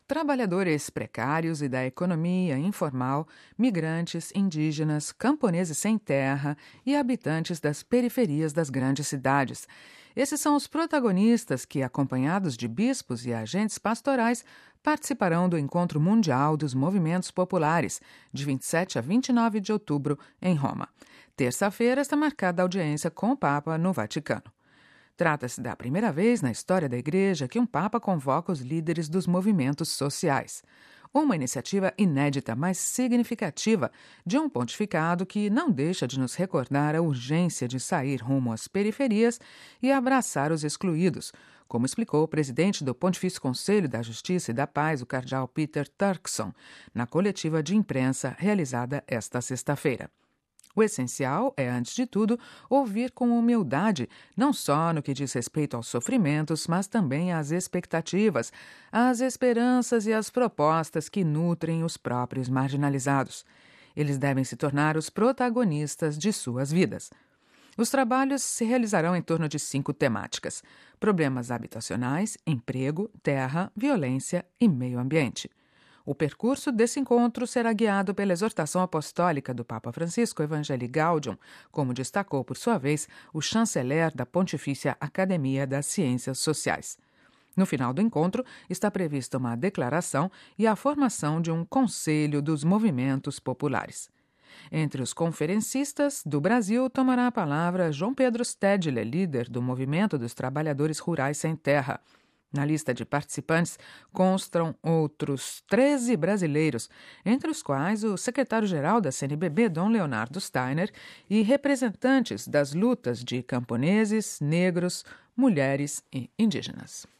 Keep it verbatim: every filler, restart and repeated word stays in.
Trabalhadores precários e da economia informal, migrantes, indígenas, camponeses sem terra e habitantes das periferias das grandes cidades. Esses são os protagonistas que, acompanhados de bispos e agentes pastorais, participarão do Encontro Mundial dos Movimentos Populares, de vinte e sete a vinte e nove de outubro, em Roma. Terça-feira está marcada a audiência com o Papa no Vaticano. Trata-se da primeira vez na história da Igreja que um Papa convoca os líderes dos movimentos sociais. Uma iniciativa inédita, mas significativa, de um pontificado que não deixa de nos recordar a urgência de sair rumo às periferias e abraçar os excluídos, como explicou o presidente do Pontifício Conselho da Justiça e da Paz, o cardeal Peter Turkson, na coletiva de imprensa realizada esta sexta-feira. O essencial é, antes de tudo, ouvir com humildade, não só no que diz respeito aos sofrimentos, mas também às expectativas, às esperanças e às propostas que nutrem os próprios marginalizados. Eles devem se tornar os protagonistas de suas vidas. Os trabalhos se realizarão em torno de cinco temáticas: problemas habitacionais, emprego, terra, violência e meio ambiente. O percurso desse encontro será guiado pela exortação apostólica do Papa Francisco, Evangelii Gaudium, como destacou, por sua vez, o chanceler da Pontifícia Academia das Ciências Sociais. No final do encontro, está prevista uma declaração e a formação de um Conselho dos Movimentos Populares. Entre os conferencistas do Brasil, tomará a palavra João Pedro Stedler, líder do Movimento dos Trabalhadores Rurais Sem Terra. Na lista de participantes constam outros treze brasileiros, entre os quais o secretário-geral da C N B B, Dom Leonardo Steiner, e representantes das lutas de camponeses, negros, mulheres e indígenas.